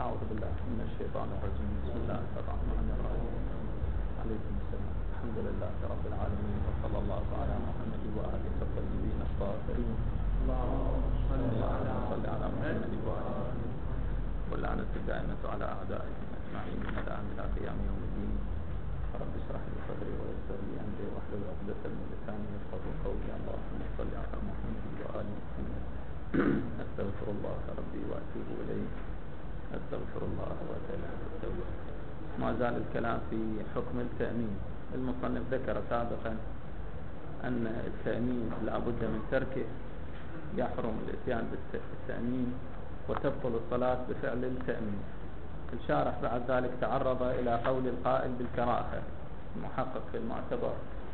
أعوذ بالله من الشيطان الرجيم. بسم الله الرحمن الرحيم. عليكم السلام. الحمد لله رب العالمين، وصلى الله على محمد وآله الطيبين الطاهرين. اللهم صل على محمد وآله واللعنة الدائمة على أعدائهم أجمعين من الآن إلى قيام يوم الدين. رب اشرح لي صدري ويسر لي أمري واحلل عقدة من لساني يفقهوا قولي. اللهم صل على محمد وآل محمد. أستغفر الله ربي وأتوب إليه. أستغفر الله وأتوب إليه. ما زال الكلام في حكم التأمين. المصنف ذكر سابقا أن التأمين لا بد من تركه، يحرم الإتيان بالتأمين وتبطل الصلاة بفعل التأمين. الشارح بعد ذلك تعرض إلى قول القائل بالكراهة، المحقق في المعتبر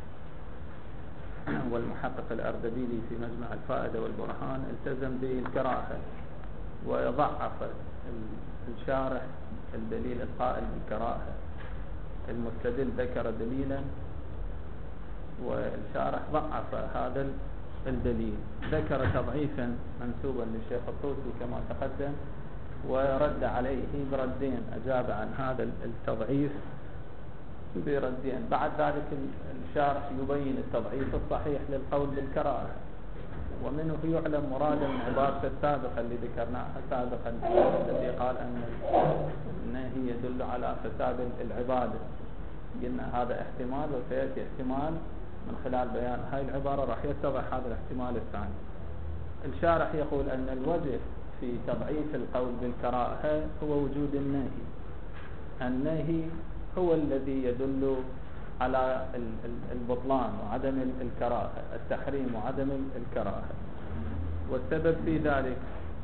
والمحقق الأردبيلي في مجمع الفائدة والبرهان التزم بالكراهة، وضعف الشارح الدليل القائل بالكراهة. المستدل ذكر دليلا والشارح ضعف هذا الدليل، ذكر تضعيفا منسوبا للشيخ الطوسي كما تقدم، ورد عليه بردين، أجاب عن هذا التضعيف بردين. بعد ذلك الشارح يبين التضعيف الصحيح للقول بالكراهة، ومنه يعلم مرادا من عبارة السابقة اللي ذكرناها سابقا الذي قال أن النهي يدل على فساد العبادة. قلنا هذا احتمال وسيأتي احتمال من خلال بيان هاي العبارة راح يتضح هذا الاحتمال الثاني. الشارح يقول أن الوجه في تضعيف القول بالكراهة هو وجود النهي. النهي هو الذي يدل على البطلان وعدم الكراهة، التحريم وعدم الكراهة. والسبب في ذلك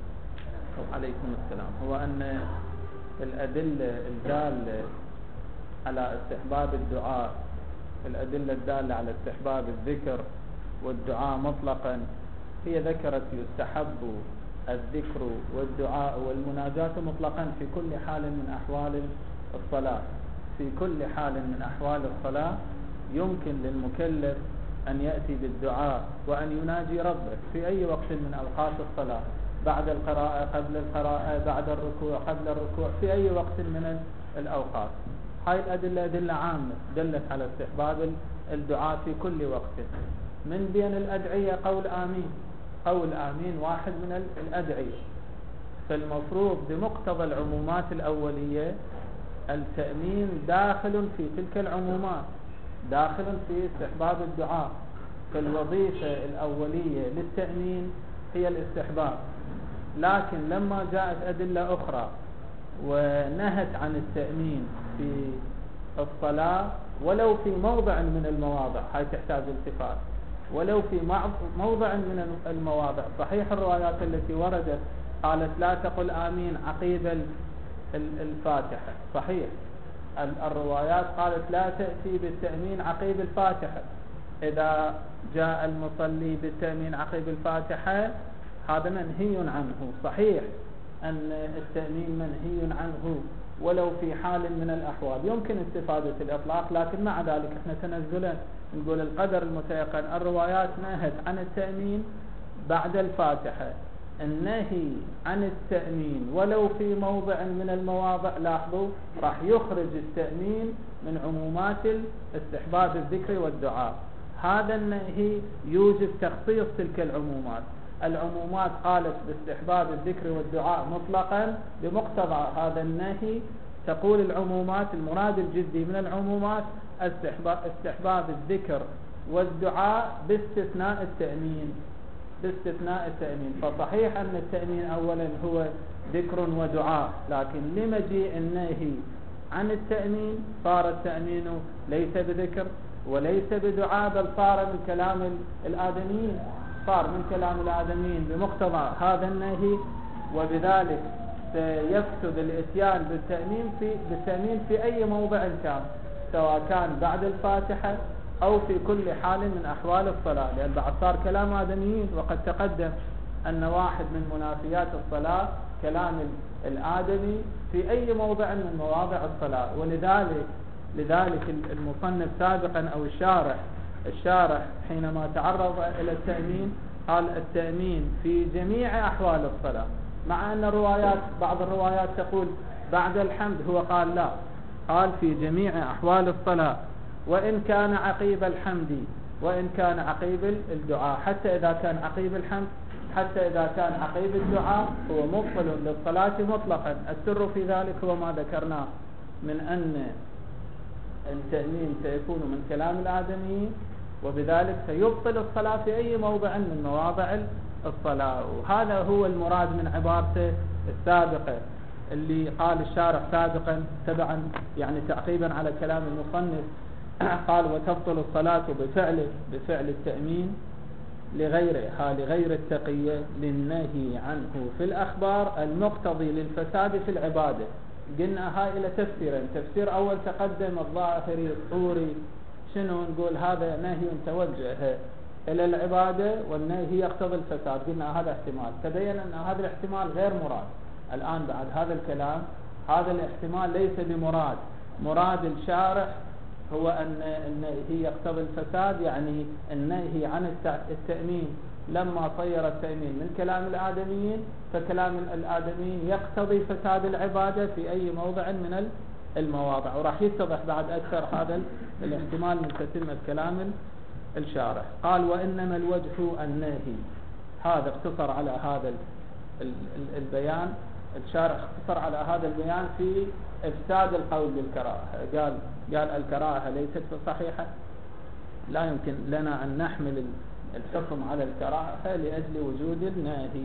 عليكم السلام هو أن الأدلة الدالة على استحباب الدعاء، الأدلة الدالة على استحباب الذكر والدعاء مطلقا، هي ذكرت يستحب الذكر والدعاء والمناجاة مطلقا في كل حال من أحوال الصلاة. في كل حال من أحوال الصلاة يمكن للمكلف أن يأتي بالدعاء وأن يناجي ربه في أي وقت من أوقات الصلاة، بعد القراءة، قبل القراءة، بعد الركوع، قبل الركوع، في أي وقت من الأوقات. هاي الأدلة أدلة عامة دلت على استحباب الدعاء في كل وقت. من بين الأدعية قول آمين. قول آمين واحد من الأدعية، فالمفروض بمقتضى العمومات الأولية التأمين داخل في تلك العمومات، داخل في استحباب الدعاء. فالوظيفة الأولية للتأمين هي الاستحباب، لكن لما جاءت أدلة أخرى ونهت عن التأمين في الصلاة ولو في موضع من المواضع، هاي تحتاج التفات، ولو في موضع من المواضع. صحيح الروايات التي وردت قالت لا تقل آمين عقيب الفاتحة، صحيح الروايات قالت لا تأتي بالتأمين عقيب الفاتحة. إذا جاء المصلي بالتأمين عقيب الفاتحة هذا منهي عنه. صحيح أن التأمين منهي عنه ولو في حال من الأحوال يمكن استفادة الإطلاق، لكن مع ذلك احنا تنزلا نقول القدر المتيقن. الروايات نهت عن التأمين بعد الفاتحة. النهي عن التأمين ولو في موضع من المواضع، لاحظوا راح يخرج التأمين من عمومات استحباب الذكر والدعاء. هذا النهي يوجب تخصيص تلك العمومات. العمومات قالت باستحباب الذكر والدعاء مطلقا، بمقتضى هذا النهي تقول العمومات المراد الجدي من العمومات استحباب الذكر والدعاء باستثناء التأمين، باستثناء التأمين. فصحيح أن التأمين أولا هو ذكر ودعاء، لكن لمجيء النهي عن التأمين صار التأمين ليس بذكر وليس بدعاء، بل صار من كلام الآدميين، صار من كلام الآدميين بمقتضى هذا النهي. وبذلك سيفسد الاتيان بالتأمين في أي موضع كان، سواء كان بعد الفاتحة أو في كل حال من أحوال الصلاة، لأن بعد صار كلام آدميين. وقد تقدم أن واحد من منافيات الصلاة كلام الآدمي في أي موضع من مواضع الصلاة. لذلك المصنف سابقا أو الشارح حينما تعرض إلى التأمين قال التأمين في جميع أحوال الصلاة، مع أن بعض الروايات تقول بعد الحمد؟ هو قال لا، قال في جميع أحوال الصلاة، وإن كان عقيب الحمد، وإن كان عقيب الدعاء، حتى إذا كان عقيب الحمد، حتى إذا كان عقيب الدعاء هو مبطل للصلاة مطلقا. السر في ذلك هو ما ذكرناه من أن التأمين سيكون من كلام الآدميين، وبذلك سيبطل الصلاة في أي موضع من مواضع الصلاة. وهذا هو المراد من عبارته السابقة اللي قال الشارح سابقا تبعا يعني تعقيبا على كلام المصنف، قال وتبطل الصلاة بفعل التأمين لغير التقية للنهي عنه في الأخبار المقتضي للفساد في العبادة. قلنا هاي إلى تفسيرين، تفسير أول تقدم الظاهري الطوري، شنو نقول؟ هذا نهي توجه إلى العبادة والنهي يقتضي الفساد، قلنا هذا احتمال، تبين أن هذا الاحتمال غير مراد. الآن بعد هذا الكلام هذا الاحتمال ليس بمراد، مراد الشارح هو أن النهي يقتضي الفساد، يعني النهي عن التأمين لما صير التأمين من كلام الآدميين، فكلام الآدميين يقتضي فساد العبادة في أي موضع من المواضع. وراح يتضح بعد أكثر هذا الاحتمال من تتمة كلام الشارح. قال وإنما الوجه النهي، هذا اقتصر على هذا البيان، الشارح اقتصر على هذا البيان في إفساد القول بالكراهة. قال الكراهة ليست صحيحة، لا يمكن لنا أن نحمل الحكم على الكراهة لأجل وجود الناهي.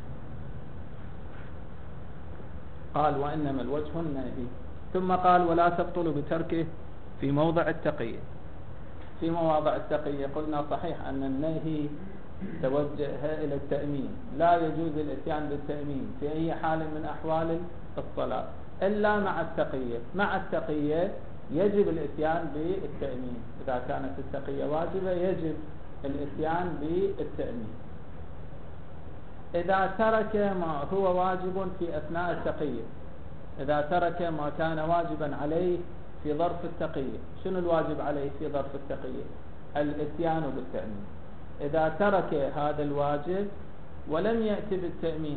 قال وإنما الوجه الناهي، ثم قال ولا تبطل بتركه في موضع التقية. في مواضع التقية قلنا صحيح أن النهي توجه إلى التأمين، لا يجوز الاتيان بالتأمين في أي حال من أحوال الصلاة إلا مع التقية. مع التقية يجب الاتيان بالتأمين، إذا كانت التقية واجبة يجب الاتيان بالتأمين. إذا ترك ما هو واجب في أثناء التقية، إذا ترك ما كان واجبا عليه في ظرف التقية، شنو الواجب عليه في ظرف التقية؟ الاتيان بالتأمين. إذا ترك هذا الواجب ولم يأتي بالتأمين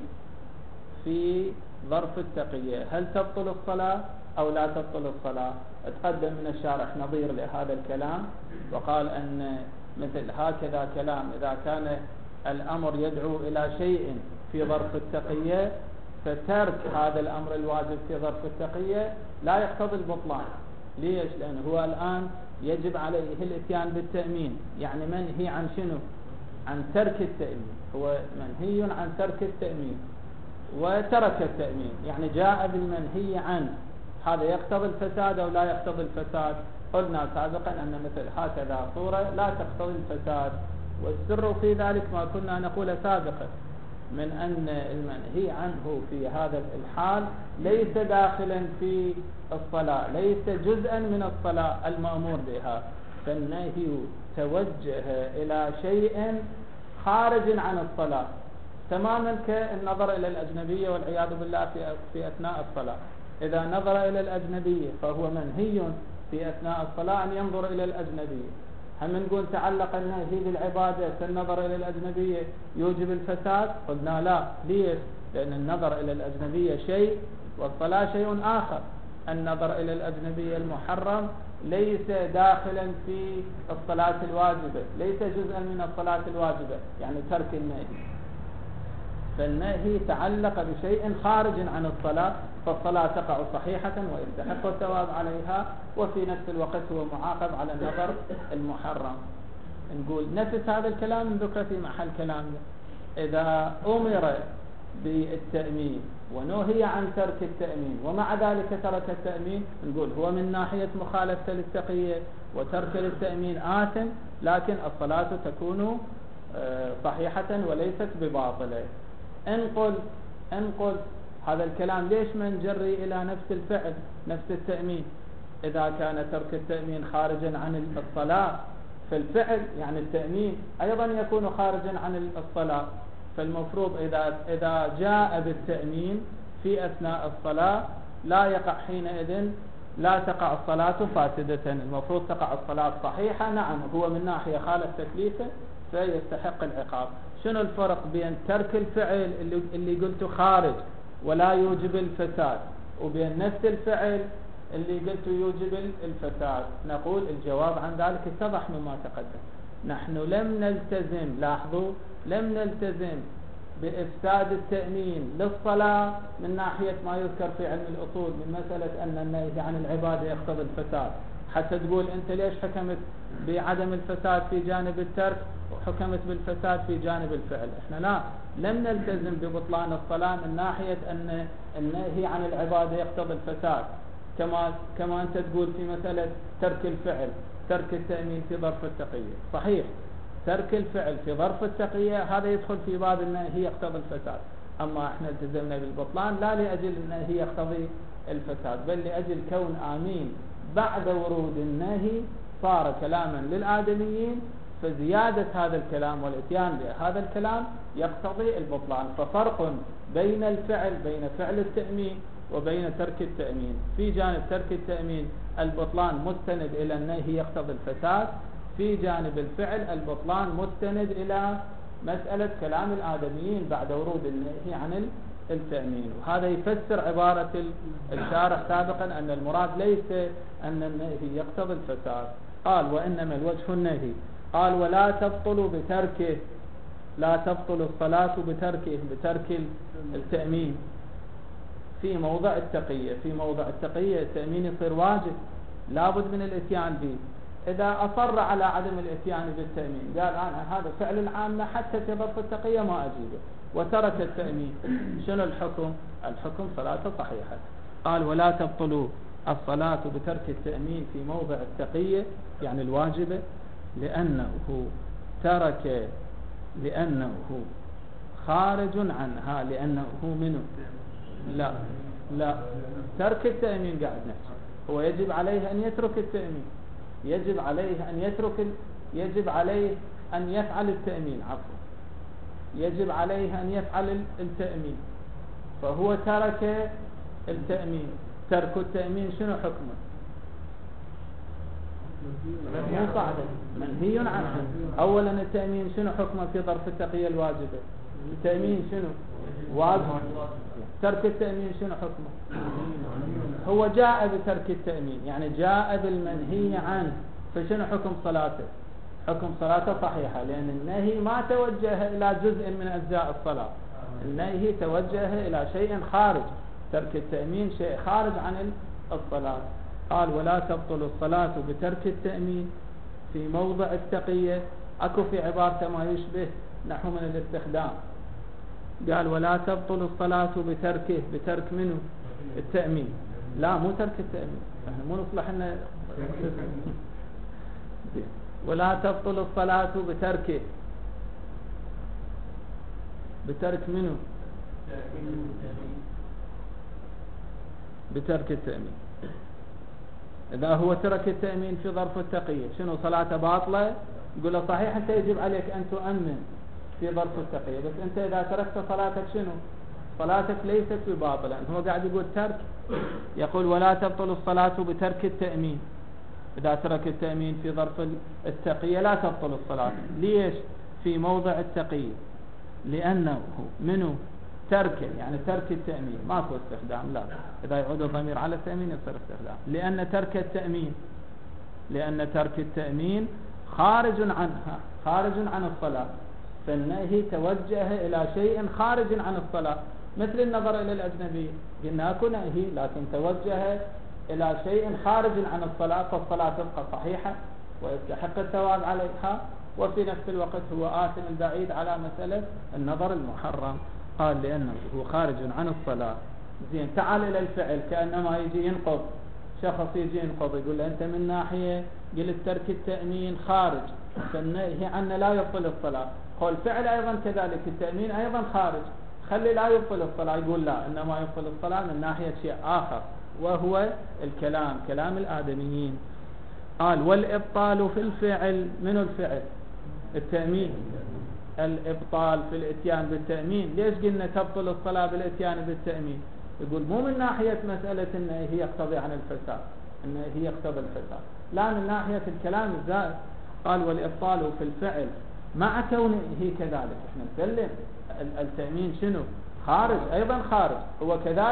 في ظرف التقية، هل تبطل الصلاة أو لا تبطل الصلاة؟ تقدم من الشارح نظير لهذا الكلام، وقال أن مثل هكذا كلام إذا كان الأمر يدعو إلى شيء في ظرف التقية، فترك هذا الأمر الواجب في ظرف التقية لا يقتضي البطلان. ليش؟ لأنه هو الآن يجب عليه الاتيان بالتأمين، يعني منهي عن شنو؟ عن ترك التأمين، هو منهي عن ترك التأمين وترك التأمين، يعني جاء بالمنهي عنه. هذا يقتضي الفساد أو لا يقتضي الفساد؟ قلنا سابقا أن مثل هكذا صورة لا تقتضي الفساد، والسر في ذلك ما كنا نقول سابقا من أن المنهي عنه في هذا الحال ليس داخلا في الصلاة، ليس جزءا من الصلاة المأمور بها، فالنهي توجه إلى شيء خارج عن الصلاة، تماما كالنظر إلى الأجنبية والعياذ بالله في أثناء الصلاة. إذا نظر إلى الأجنبية فهو منهي في أثناء الصلاة أن ينظر إلى الأجنبية. هم نقول تعلق النهي بالعبادة فالنظر إلى الأجنبية يوجب الفساد؟ قلنا لا. ليش؟ لأن النظر إلى الأجنبية شيء والصلاة شيء آخر. النظر إلى الأجنبية المحرم ليس داخلا في الصلاة الواجبة، ليس جزءا من الصلاة الواجبة، يعني ترك النهي. فالنهي تعلق بشيء خارج عن الصلاة، فالصلاة تقع صحيحة ويستحق الثواب عليها، وفي نفس الوقت هو معاقب على النظر المحرم. نقول نفس هذا الكلام ذكر في محل كلامنا. إذا أمر بالتأمين ونهي عن ترك التأمين ومع ذلك ترك التأمين، نقول هو من ناحية مخالفة للتقية وترك للتأمين آثم، لكن الصلاة تكون صحيحة وليست بباطلة. انقل هذا الكلام ليش ما نجري إلى نفس الفعل، نفس التأمين؟ إذا كان ترك التأمين خارجا عن الصلاة فالفعل يعني التأمين أيضا يكون خارجا عن الصلاة، فالمفروض إذا جاء بالتأمين في أثناء الصلاة لا يقع حينئذ، لا تقع الصلاة فاسدة، المفروض تقع الصلاة صحيحة. نعم هو من ناحية خالف تكليفه فيستحق العقاب. شنو الفرق بين ترك الفعل اللي قلته خارج ولا يوجب الفساد، وبين نفس الفعل اللي قلت يوجب الفساد؟ نقول الجواب عن ذلك اتضح مما تقدم. نحن لم نلتزم، لاحظوا، لم نلتزم بإفساد التأمين للصلاة من ناحية ما يذكر في علم الأصول من مسألة أن النهي عن العبادة يقتضي الفساد، حتى تقول أنت ليش حكمت بعدم الفساد في جانب الترك وحكمت بالفساد في جانب الفعل. احنا لا، لم نلتزم ببطلان الصلاة من ناحية أن النهي عن العبادة يقتضي الفساد، كما أنت تقول في مسألة ترك الفعل، ترك التأمين في ظرف التقية. صحيح ترك الفعل في ظرف التقية هذا يدخل في باب النهي يقتضي الفساد، أما احنا التزمنا بالبطلان لا لأجل النهي يقتضي الفساد، بل لأجل كون آمين بعد ورود النهي صار كلاما للآدميين، فزيادة هذا الكلام والاتيان بهذا الكلام يقتضي البطلان. ففرق بين الفعل، بين فعل التأمين وبين ترك التأمين. في جانب ترك التأمين البطلان مستند إلى النهي يقتضي الفساد، في جانب الفعل البطلان مستند إلى مسألة كلام الآدميين بعد ورود النهي عن التأمين. وهذا يفسر عبارة الشارح سابقا أن المراد ليس أن النهي يقتضي الفساد، قال وإنما الوجه النهي، قال ولا تبطل بتركه، لا تبطل الصلاة بتركه، بترك التأمين في موضع التقية. في موضع التقية التأمين يصير واجب، لابد من الاتيان به. إذا أصر على عدم الاتيان بالتأمين، قال أنا هذا فعل العامة حتى في ظرف التقية ما أجيبه، وترك التأمين، شنو الحكم؟ الحكم صلاته صحيحة. قال ولا تبطل الصلاة بترك التأمين في موضع التقية يعني الواجبة، لأنه ترك، لأنه خارج عنها، لأنه منه. لا ترك التأمين قاعد نفسه، هو يجب عليه أن يترك التأمين، يجب عليه أن يترك، يجب عليه أن يفعل التأمين، عفوا، يجب عليه أن يفعل التأمين، فهو ترك التأمين. ترك التأمين شنو حكمه؟ مو قاعدة، منهي عنه. أولا التأمين شنو حكمه في ظرف التقية الواجبة؟ التأمين شنو؟ واجب. ترك التأمين شنو حكمه؟ هو جاء بترك التأمين، يعني جاء بالمنهي عنه، فشنو حكم صلاته؟ حكم صلاته صحيحة، لأن النهي ما توجه إلى جزء من أجزاء الصلاة، النهي توجه إلى شيء خارج. ترك التأمين شيء خارج عن الصلاة. قال ولا تبطل الصلاة بترك التأمين في موضع التقية. أكو في عبارة ما يشبه نحو من الاستخدام، قال ولا تبطل الصلاة بتركه، بترك منه التأمين، لا مو ترك التأمين، احنا مو نصلح لنا ولا تبطل الصلاة بتركه، بترك منه، بترك التأمين. إذا هو ترك التأمين في ظرف التقية شنو صلاته باطلة؟ يقول له صحيح أنت يجب عليك أن تؤمن في ظرف التقية، بس أنت إذا تركت صلاتك شنو؟ صلاتك ليست بباطلة. هو قاعد يقول ترك، يقول ولا تبطل الصلاة بترك التأمين. إذا ترك التأمين في ظرف التقية لا تبطل الصلاة. ليش؟ في موضع التقية، لأنه منه تركه، يعني ترك التأمين ماكو استخدام، لا، إذا يعود الضمير على التأمين يصير استخدام. لأن ترك التأمين، لأن ترك التأمين خارج عنها، خارج عن الصلاة، فالنهي توجه إلى شيء خارج عن الصلاة، مثل النظر إلى الأجنبي، قلنا أكو نهي لكن توجه إلى شيء خارج عن الصلاة، فالصلاة تبقى صحيحة ويستحق الثواب عليها، وفي نفس الوقت هو آثم البعيد على مسألة النظر المحرم. قال لأنه هو خارج عن الصلاة. زين، تعال إلى الفعل، كأنما يجي ينقض، شخص يجي ينقض يقول له أنت من ناحية قلت ترك التأمين خارج، فالنهي عنه لا يبطل الصلاة. قال الفعل أيضا كذلك، التأمين أيضا خارج، خلي لا يبطل الصلاة. يقول لا، إنما يبطل الصلاة من ناحية شيء آخر، وهو الكلام، كلام الآدميين. قال والإبطال في الفعل، من الفعل؟ التأمين. الإبطال في الاتيان بالتأمين. ليش قلنا تبطل الصلاة بالاتيان بالتأمين؟ يقول مو من ناحية مسألة أنه هي يقتضي عن الفساد، أنه هي يقتضي الفساد، لا، من ناحية الكلام الزائد. قال والإبطال في الفعل مع كونه كذلك. احنا نسلم التأمين شنو؟ خارج، أيضا خارج، هو كذلك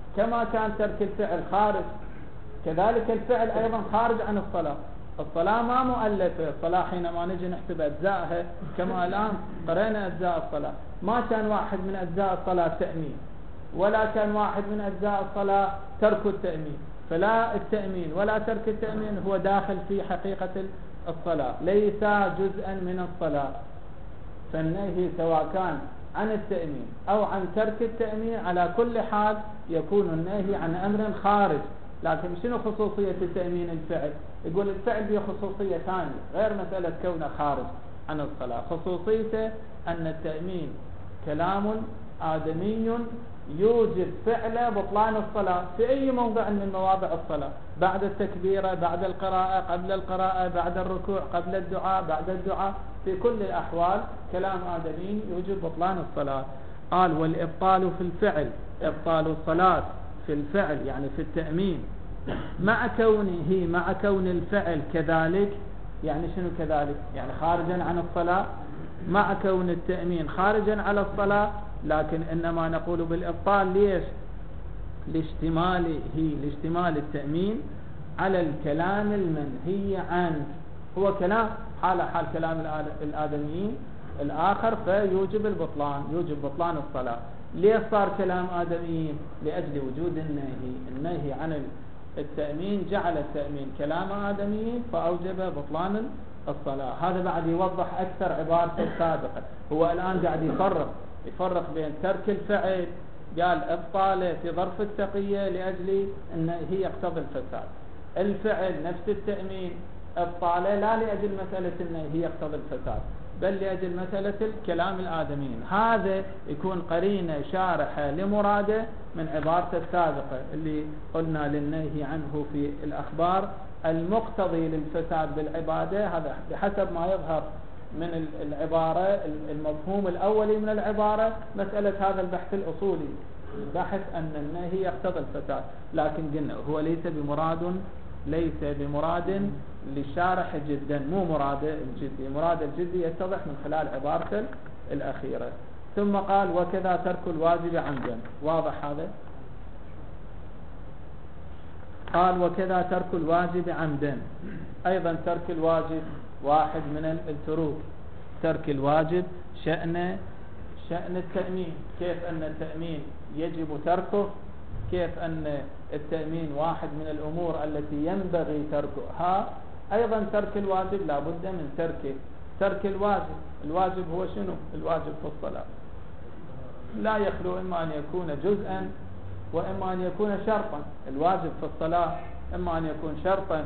كما كان ترك الفعل خارج، كذلك الفعل أيضا خارج عن الصلاة. الصلاة ما مؤلفة، الصلاة حينما نجي نحسب أجزائها كما الآن قرأنا أجزاء الصلاة، ما كان واحد من أجزاء الصلاة تأمين، ولا كان واحد من أجزاء الصلاة ترك التأمين، فلا التأمين ولا ترك التأمين هو داخل في حقيقة الصلاة، ليس جزءا من الصلاة. فالنهي سواء كان عن التأمين أو عن ترك التأمين على كل حال يكون النهي عن أمر خارج. لكن شنو خصوصية التأمين الفعل؟ يقول الفعل به خصوصية ثانية غير مسألة كونه خارج عن الصلاة. خصوصيته أن التأمين كلام آدمي يوجب فعل بطلان الصلاة في أي موضع من مواضع الصلاة، بعد التكبيرة، بعد القراءة، قبل القراءة، بعد الركوع، قبل الدعاء، بعد الدعاء، في كل الأحوال كلام آدمي يوجب بطلان الصلاة. قال والإبطال في الفعل، إبطال الصلاة في الفعل يعني في التأمين، مع كون الفعل كذلك. يعني شنو كذلك؟ يعني خارجا عن الصلاة، مع كون التأمين خارجا على الصلاة، لكن إنما نقول بالإبطال ليش؟ لاشتمال التأمين على الكلام المنهي عنه، هو كلام حال كلام الآدميين الآخر، فيوجب البطلان، يوجب بطلان الصلاة. ليه صار كلام آدميين؟ لأجل وجود النهي عن التأمين جعل التأمين كلام آدميين فأوجب بطلان الصلاة. هذا بعد يوضح أكثر عبارته السابقة. هو الآن قاعد يفرق بين ترك الفعل، قال إبطاله في ظرف التقية لأجل أنه هي يقتضي الفساد، الفعل نفس التأمين إبطاله لا لأجل مسألة أنه هي يقتضي الفساد، بل لأجل مسألة الكلام الآدميين. هذا يكون قرينة شارحة لمراده من عبارته السابقة اللي قلنا للنهي عنه في الأخبار المقتضي للفساد بالعبادة. هذا بحسب ما يظهر من العبارة، المفهوم الأولي من العبارة مسألة هذا البحث الأصولي، البحث أن النهي يقتضي الفساد، لكن قلنا هو ليس بمراد للشارح جدا، مو مراد الجدي، مراد الجدي يتضح من خلال عبارته الأخيرة. ثم قال وكذا ترك الواجب عمدا، واضح هذا؟ قال وكذا ترك الواجب عمدا، أيضا ترك الواجب واحد من التروك. ترك الواجب شأن التأمين، كيف أن التأمين يجب تركه، كيف أن التأمين واحد من الأمور التي ينبغي تركها، أيضا ترك الواجب لا بد من تركه. ترك الواجب هو شنو؟ الواجب في الصلاة لا يخلو إما أن يكون جزءا وإما أن يكون شرطا. الواجب في الصلاة إما أن يكون شرطا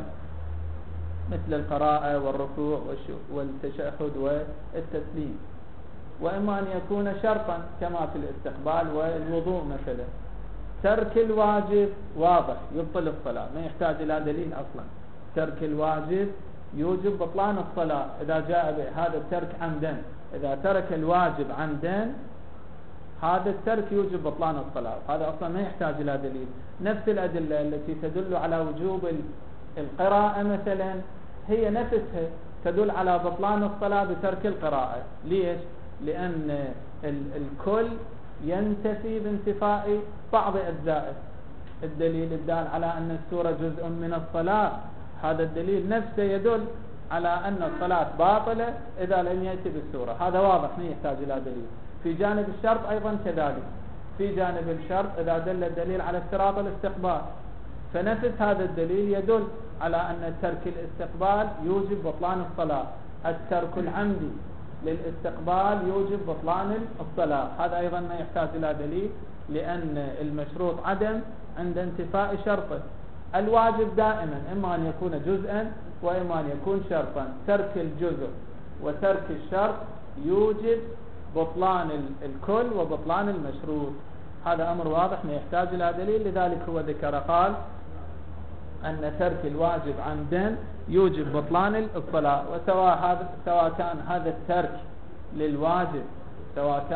مثل القراءة والركوع والتشهد والتسليم، وإما أن يكون شرطا كما في الاستقبال والوضوء مثلا. ترك الواجب واضح يبطل الصلاة، ما يحتاج إلى دليل أصلا. ترك الواجب يوجب بطلان الصلاة إذا جاء به هذا الترك عمدا. إذا ترك الواجب عمدا هذا الترك يوجب بطلان الصلاة، هذا أصلا ما يحتاج إلى دليل. نفس الأدلة التي تدل على وجوب القراءة مثلا هي نفسها تدل على بطلان الصلاة بترك القراءة. ليش؟ لأن الكل ينتفي بانتفاء بعض أجزائه. الدليل الدال على أن السورة جزء من الصلاة، هذا الدليل نفسه يدل على أن الصلاة باطلة إذا لم يأتي بالسورة، هذا واضح ما يحتاج إلى دليل. في جانب الشرط أيضا كذلك، في جانب الشرط إذا دل الدليل على اشتراط الاستقبال فنفس هذا الدليل يدل على أن ترك الاستقبال يوجب بطلان الصلاة. الترك العمدي للاستقبال يوجب بطلان الصلاة، هذا أيضا ما يحتاج إلى دليل لأن المشروط عدم عند انتفاء شرطه. الواجب دائما إما أن يكون جزءا وإما أن يكون شرطا. ترك الجزء وترك الشرط يوجب بطلان الكل وبطلان المشروط، هذا أمر واضح ما يحتاج إلى دليل. لذلك هو ذكر قال أن ترك الواجب عمدا يوجب بطلان الصلاة. سواء كان هذا الترك للواجب، سواء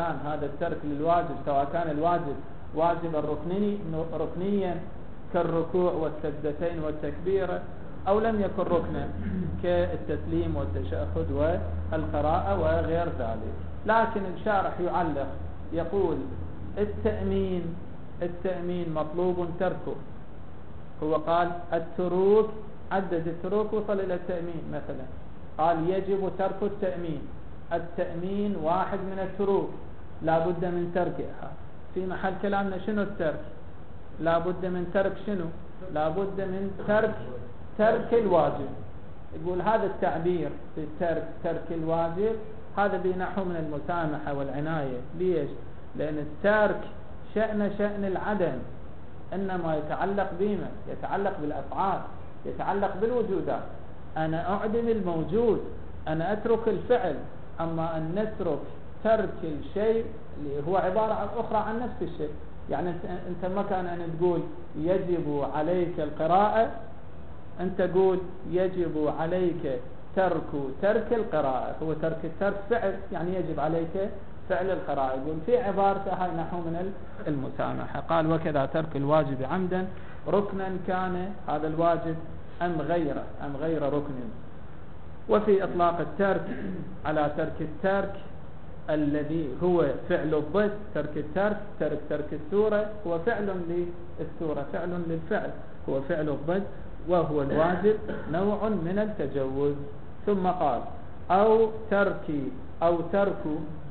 كان الواجب واجبا ركنيا كالركوع والسجدتين والتكبيرة، أو لم يكن ركنا كالتسليم والتشهد والقراءة وغير ذلك. لكن الشارح يعلق يقول التأمين التأمين مطلوب تركه. هو قال التروك، عدد التروك وصل إلى التأمين مثلا، قال يجب ترك التأمين. التأمين واحد من التروك لا بد من تركها. في محل كلامنا شنو الترك؟ لا بد من ترك شنو؟ لا بد من ترك الواجب. يقول هذا التعبير في ترك الواجب هذا بنحو من المسامحة والعناية. ليش؟ لأن الترك شأن العدم، إنما يتعلق بما يتعلق بالأفعال، يتعلق بالوجودات. أنا أعدم الموجود، أنا أترك الفعل. أما أن نترك ترك الشيء اللي هو عبارة أخرى عن نفس الشيء. يعني أنت ما كان أن تقول يجب عليك القراءة، أنت قول يجب عليك ترك القراءة. هو ترك فعل، يعني يجب عليك فعل القراءة. يقول في عبارته هاي نحو من المسامحة. قال وكذا ترك الواجب عمدا ركنا كان هذا الواجب أم غير ركن. وفي إطلاق الترك على ترك الترك الذي هو فعل الضد. ترك السورة هو فعل للسورة، فعل للفعل، هو فعل الضد، وهو الواجب نوع من التجوز. ثم قال أو ترك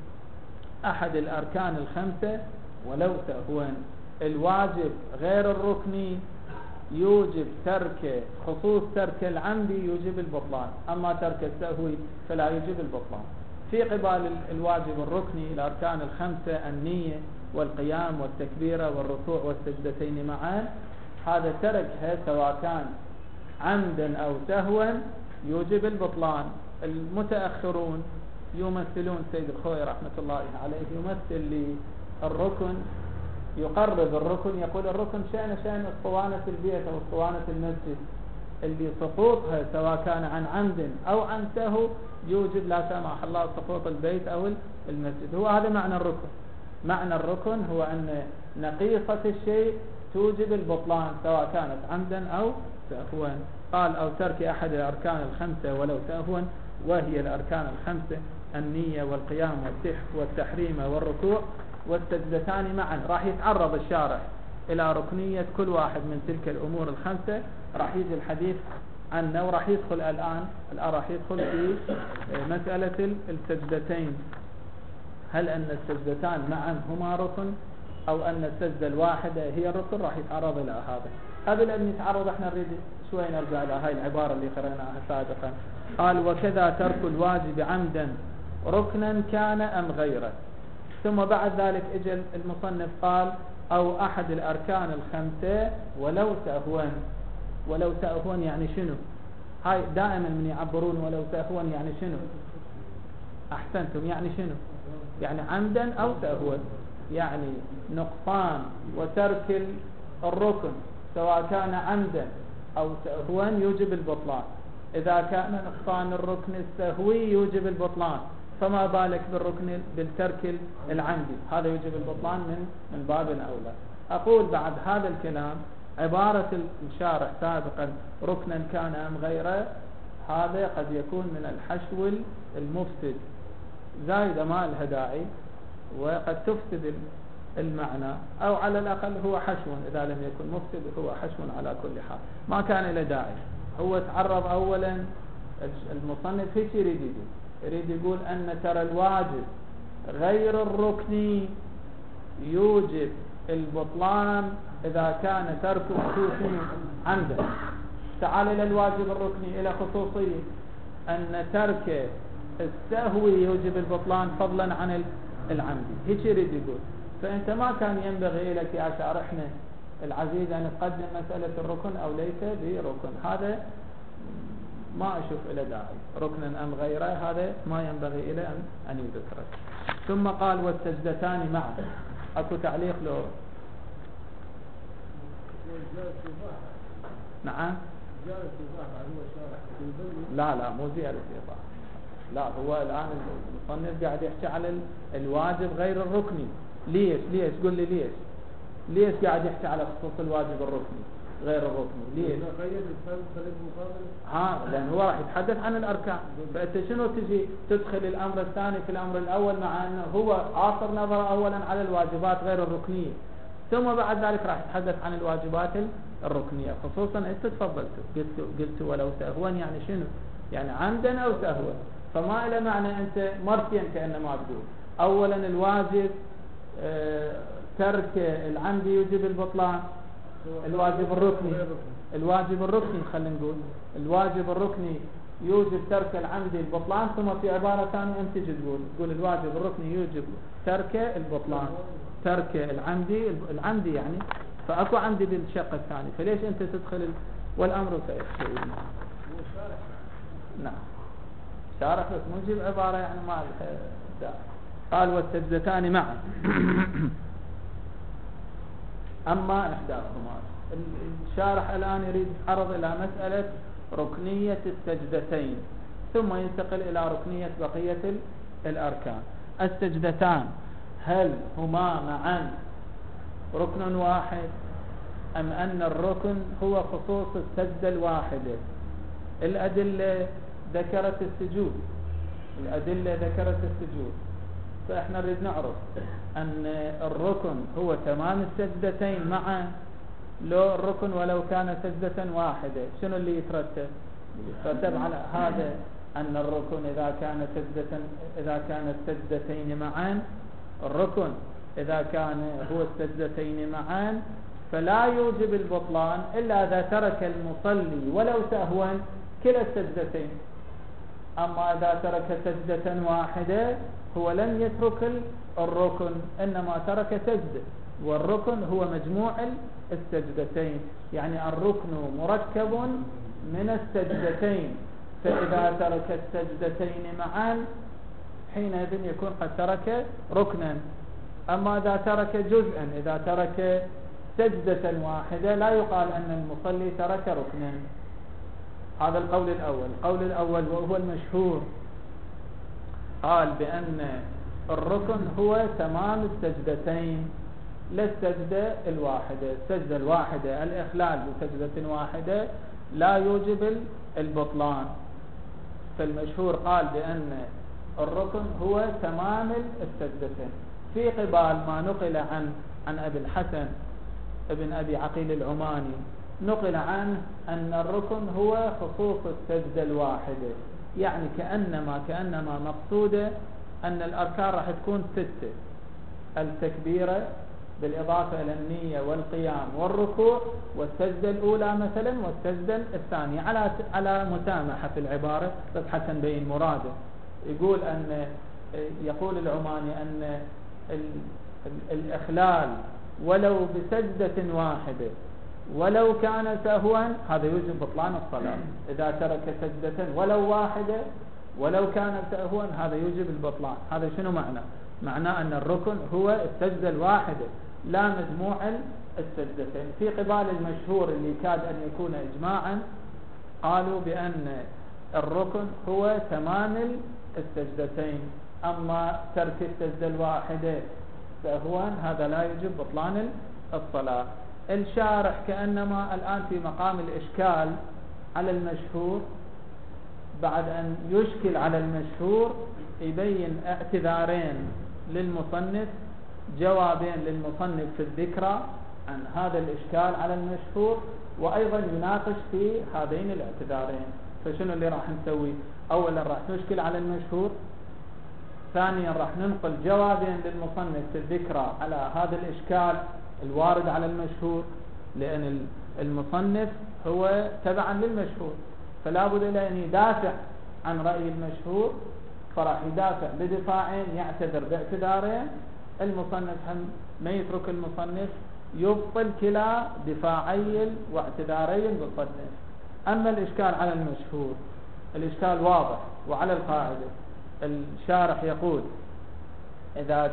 أحد الأركان الخمسة ولو سهوا. الواجب غير الركني يوجب ترك، خصوص ترك العمد يوجب البطلان، أما ترك السهو فلا يوجب البطلان. في قبال الواجب الركني الأركان الخمسة النية والقيام والتكبيرة والركوع والسجدتين معا، هذا تركها سواء كان عمدا أو سهوا يوجب البطلان. المتأخرون يمثلون سيد الخوي رحمة الله عليه، يمثل للركن، يقرب الركن، يقول الركن شأن اسطوانة البيت أو اسطوانة المسجد اللي سقوطها سواء كان عن عمد أو عن سهو يوجب لا سمح الله سقوط البيت أو المسجد. هو هذا معنى الركن. معنى الركن هو أن نقيصة الشيء توجب البطلان سواء كانت عمدا أو سهوا. قال أو ترك أحد الأركان الخمسة ولو سهوا، وهي الأركان الخمسة النية والقيام والتحريم والركوع والسجدتان معا. راح يتعرض الشارح إلى ركنية كل واحد من تلك الأمور الخمسة، راح يجي الحديث عنه، وراح يدخل الآن راح يدخل في مسألة السجدتين. هل أن السجدتان معا هما ركن أو أن السجدة الواحدة هي ركن؟ راح يتعرض إلى هذا. قبل أن يتعرض احنا نريد شوي نرجع إلى هاي العبارة اللي قرأناها سابقا. قال وكذا ترك الواجب عمدا ركنا كان أم غيره. ثم بعد ذلك اجى المصنف قال أو أحد الأركان الخمسة ولو سهوا. ولو سهوا يعني شنو؟ هاي دائما من يعبرون ولو سهوا يعني شنو؟ أحسنتم، يعني شنو؟ يعني عمدا أو سهوا، يعني نقصان وترك الركن سواء كان عمدا أو سهوا يوجب البطلان. إذا كان نقصان الركن السهوي يوجب البطلان، فما بالك بالترك العمدي، هذا يوجب البطلان من باب أولى. أقول بعد هذا الكلام عبارة الشارح سابقا ركنا كان أم غيره، هذا قد يكون من الحشو المفسد، زايدة ما لها داعي وقد تفسد المعنى، أو على الأقل هو حشو، إذا لم يكن مفسد هو حشو على كل حال، ما كان له داعي. هو تعرض أولا المصنف هيك يريد يقول أن ترى الواجب غير الركني يوجب البطلان إذا كان تركه عمدا. تعال إلى الواجب الركني إلى خصوصية أن ترك السهو يوجب البطلان فضلا عن العمدي، هيك يريد يقول. فأنت ما كان ينبغي لك يا شارحنا العزيز أن تقدم مسألة الركن أو ليس بركن، هذا ما أشوف إلى داعي. ركنا أم غيره هذا ما ينبغي إلى أن يذكر. ثم قال والسجدتان معا. أكو تعليق له؟ نعم. لا مو زيادة إيضاح، لا هو الآن المصنف قاعد يحكي على الواجب غير الركني. ليش قل لي ليش قاعد يحكي على خصوص الواجب الركني غير الركني؟ ليش؟ لأن هو راح يتحدث عن الأركان، فأنت شنو تجي تدخل الأمر الثاني في الأمر الأول، مع أنه هو عاصر نظر أولا على الواجبات غير الركنية. ثم بعد ذلك راح يتحدث عن الواجبات الركنية، خصوصا أنت تفضلت قلت ولو سهوا، يعني شنو؟ يعني عمدا أو سهوا، فما إلى معنى أنت مرتين كأنما تقول أولا الواجب ترك العمد يوجب البطلان، الواجب الركني خلينا نقول الواجب الركني يوجب ترك العمد البطلان، ثم في عبارة ثانية أنت تقول الواجب الركني يوجب ترك البطلان، ترك العمدي يعني، فأكو عمدي بالشق الثاني، فليش أنت تدخل والأمر سيأتي. نعم شارح بس نجيب عبارة يعني ما قال والسجدتان معا أما إحداهما. الشارح الآن يريد يتعرض إلى مسألة ركنية السجدتين ثم ينتقل إلى ركنية بقية الأركان. السجدتان هل هما معا ركن واحد أم أن الركن هو خصوص السجدة الواحدة؟ الأدلة ذكرت السجود، فإحنا نريد نعرف أن الركن هو تمام السجدتين معا، لو الركن ولو كان سجدة واحدة شنو اللي يترتب على هذا؟ أن الركن إذا كانت سجدتين معا، الركن إذا كان هو السجدتين معا فلا يوجب البطلان إلا إذا ترك المصلي ولو سهوا كلا السجدتين. أما إذا ترك سجدة واحدة هو لم يترك الركن، إنما ترك سجدة، والركن هو مجموع السجدتين، يعني الركن مركب من السجدتين، فإذا ترك السجدتين معا حينئذ يكون قد ترك ركنا. أما إذا ترك جزءا، إذا ترك سجدة واحدة لا يقال أن المصلي ترك ركنا. هذا القول الأول. القول الأول وهو المشهور قال بأن الركن هو تمام السجدتين لا السجدة الواحدة. السجدة الواحدة الإخلال بسجدة واحدة لا يوجب البطلان، فالمشهور قال بأن الركن هو تمام السجدتين، في قبال ما نقل عن أبي الحسن ابن أبي عقيل العماني، نقل عنه أن الركن هو خصوص السجدة الواحدة، يعني كأنما مقصودة أن الأركان راح تكون 6: التكبيرة بالإضافة إلى النية والقيام والركوع والسجدة الأولى مثلا والسجدة الثانية، على مسامحة في العبارة بس حتى نبين مراده. يقول العماني أن الإخلال ولو بسجدة واحدة ولو كان سهوا هذا يوجب بطلان الصلاة. إذا ترك سجدة ولو واحدة ولو كان سهوا هذا يوجب البطلان. هذا شنو معناه أن الركن هو السجدة الواحدة لا مجموع السجدتين. في قبال المشهور اللي كاد أن يكون إجماعا قالوا بأن الركن هو تمام السجدتين، أما ترك السجدة الواحدة سهوا هذا لا يجب بطلان الصلاة. الشارح كأنما الآن في مقام الإشكال على المشهور، بعد أن يشكل على المشهور يبين اعتذارين للمصنف، جوابين للمصنف في الذكرى عن هذا الإشكال على المشهور، وأيضا يناقش في هذين الاعتذارين. فشنو اللي راح نسوي؟ أولا راح نشكل على المشهور، ثانيا راح ننقل جوابين للمصنف في الذكرى على هذا الإشكال الوارد على المشهور، لأن المصنف هو تبعا للمشهور، فلا بد له أن يدافع عن رأي المشهور، فراح يدافع بدفاعين، يعتذر باعتذارين. المصنف هم ما يترك المصنف يبطل كلا دفاعي واعتذاري المصنف. أما الإشكال على المشهور الإشكال واضح وعلى القاعدة. الشارح يقول إذا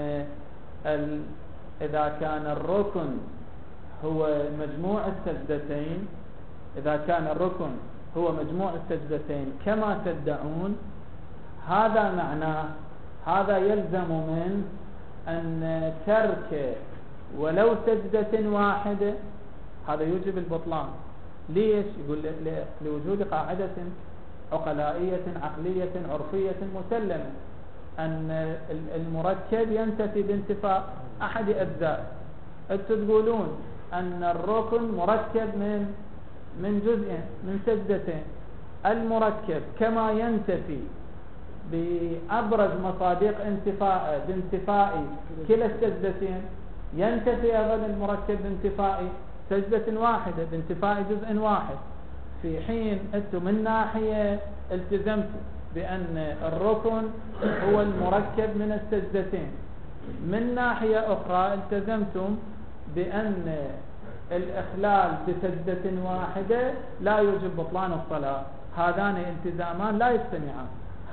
كان الركن هو مجموع السجدتين، إذا كان الركن هو مجموع السجدتين كما تدعون، هذا معناه هذا يلزم من أن ترك ولو سجدة واحدة هذا يوجب البطلان. ليش؟ يقول لوجود قاعدة عقلائية عقلية عرفية مسلمة أن المركب ينتفي بانتفاء أحد أجزاء. أنتم تقولون أن الركن مركب من جزئين، من سجدتين. المركب كما ينتفي بأبرز مصادق انتفاء بانتفاء كلا السجدتين، ينتفي أيضا المركب بانتفاء سجدة واحدة، بانتفاء جزء واحد. في حين أنتم من ناحية التزمتم بأن الركن هو المركب من السجدتين، من ناحية أخرى التزمتم بأن الإخلال بسجدة واحدة لا يوجب بطلان الصلاة. هذان التزامان لا يجتمعان،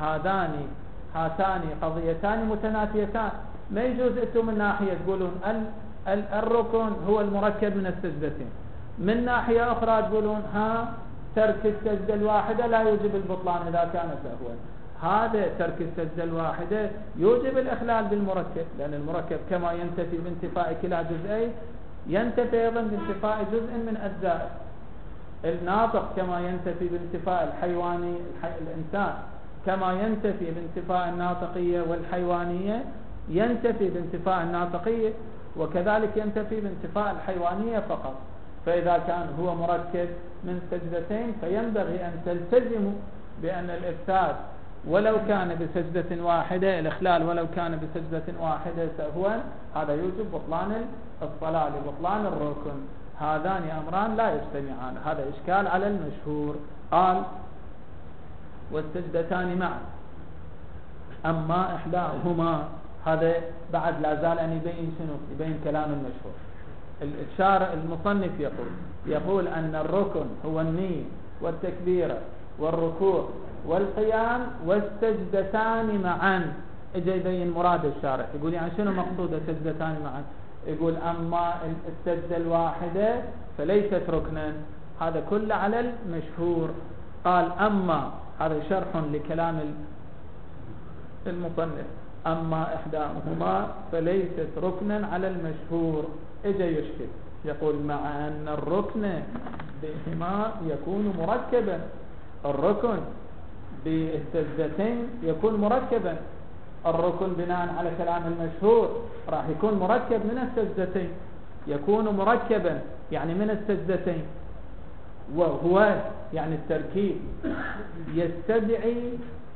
هاتان قضيتان متنافيتان. ما يجوز أنتم من ناحية تقولون الركن هو المركب من السجدتين، من ناحية أخرى تقولون ترك السجدة الواحدة لا يوجب البطلان إذا كان سهوا. هذا ترك السجدة الواحدة يوجب الإخلال بالمركب، لأن المركب كما ينتفي بانتفاء كلا جزئين ينتفي أيضا بانتفاء جزء من أجزائه. الناطق كما ينتفي بانتفاء الحيواني الإنسان كما ينتفي بانتفاء الناطقية والحيوانية ينتفي بانتفاء الناطقية، وكذلك ينتفي بانتفاء الحيوانية فقط. فإذا كان هو مركب من سجدتين فينبغي أن تلتزموا بأن الإفساد ولو كان بسجدة واحدة، الإخلال ولو كان بسجدة واحدة سهوا، هذا يوجب بطلان الصلاة لبطلان الركن. هذان أمران لا يجتمعان، هذا إشكال على المشهور. قال والسجدتان معا أما إحداهما، هذا بعد لا زال أن يبين شنو؟ يبين كلام المشهور. المصنف يقول أن الركن هو النية والتكبيرة والركوع والقيام والسجدتان معا. اجى يبين مراد الشارح، يقول يعني شنو مقصود السجدتان معا؟ يقول أما السجدة الواحدة فليست ركنا، هذا كله على المشهور. قال أما، هذا شرح لكلام المصنف، أما إحداهما فليست ركنا على المشهور. اجى يشكل يقول مع أن الركن بهما يكون مركبا، الركن بالسجدتين يكون مركبا، الركن بناء على كلام المشهور راح يكون مركب من السجدتين، يكون مركبا يعني من السجدتين، وهو يعني التركيب يستدعي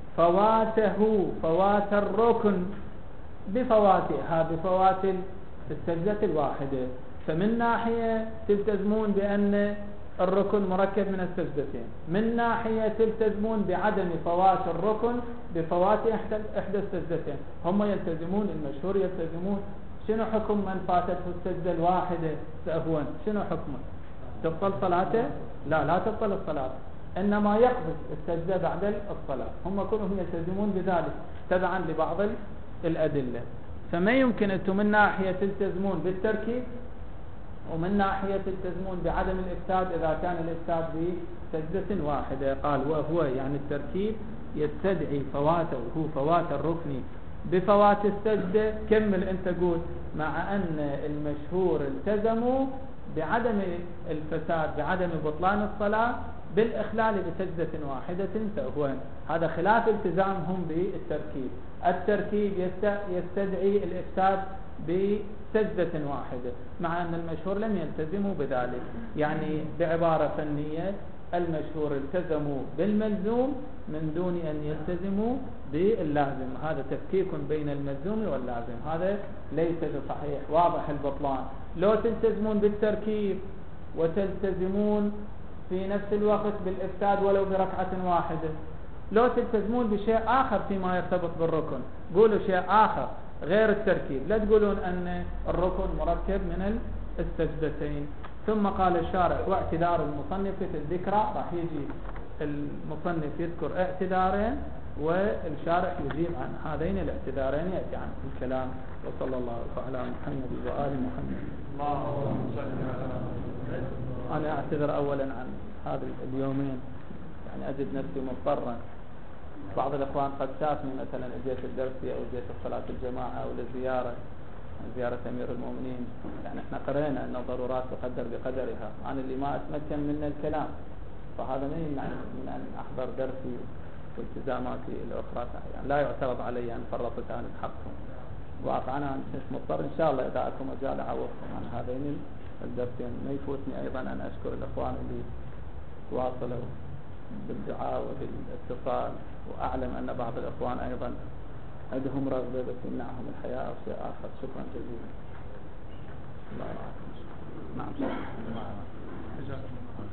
فوات الركن بفوات السجدة الواحدة. فمن ناحية تلتزمون بأن الركن مركب من السجدتين، من ناحية تلتزمون بعدم فوات الركن بفوات إحدى السجدتين. هم يلتزمون، المشهور يلتزمون. شنو حكم من فاتته السجدة الواحدة سهوا؟ شنو حكمه؟ تبطل صلاته؟ لا تبطل الصلاة، إنما يقبض السجدة بعد الصلاة. هم كلهم يلتزمون بذلك تبعا لبعض الأدلة. فما يمكن أنتم من ناحية تلتزمون بالتركيب ومن ناحية تلتزمون بعدم الإفساد إذا كان الإفساد بسجدة واحدة. قال وهو يعني التركيب يستدعي فواته، هو فوات الركن بفوات السجدة. كمل أنت قول مع أن المشهور التزموا بعدم الفساد بعدم بطلان الصلاة بالإخلال بسجدة واحدة سهوا. هذا خلاف التزامهم بالتركيب. التركيب يستدعي الإفساد بسجدة واحدة، مع أن المشهور لم يلتزموا بذلك. يعني بعبارة فنية المشهور التزموا بالملزوم من دون أن يلتزموا باللازم. هذا تفكيك بين الملزوم واللازم، هذا ليس بصحيح، واضح البطلان. لو تلتزمون بالتركيب وتلتزمون في نفس الوقت بالإفساد ولو بركعة واحدة، لو تلتزمون بشيء آخر فيما يرتبط بالركن، قولوا شيء آخر غير التركيب، لا تقولون أن الركن مركب من السجدتين. ثم قال الشارح واعتذار المصنف في الذكرى. راح يجي المصنف يذكر اعتذارين والشارح يجيب عن هذين الاعتذارين، يأتي عن الكلام. وصلى الله على محمد وآل محمد. أنا أعتذر أولا عن هذا اليومين، يعني أجد نفسي مضطرا. بعض الإخوان قد شافني مثلا أجيت الدرسي أو أجيت الصلاة الجماعة أو للزيارة، زيارة أمير المؤمنين. يعني احنا قرأنا أن الضرورات تقدر بقدرها، عن اللي ما أتمكن من الكلام، فهذا ما يمنعني من أن أحضر درسي والتزاماتي الأخرى. يعني لا يعترض علي أن فرطت أنا بحقهم، واقع أنا مش مضطر إن شاء الله إذا أكون مجال أعوضكم عن هذين الدرسين. ما يفوتني أيضا أن أشكر الإخوان اللي تواصلوا بالدعاء وبالاتصال، وأعلم أن بعض الإخوان أيضا عندهم رغبة بس يمنعهم الحياة أو شيء آخر. شكرا جزيلا. الله يرحمه. نعم.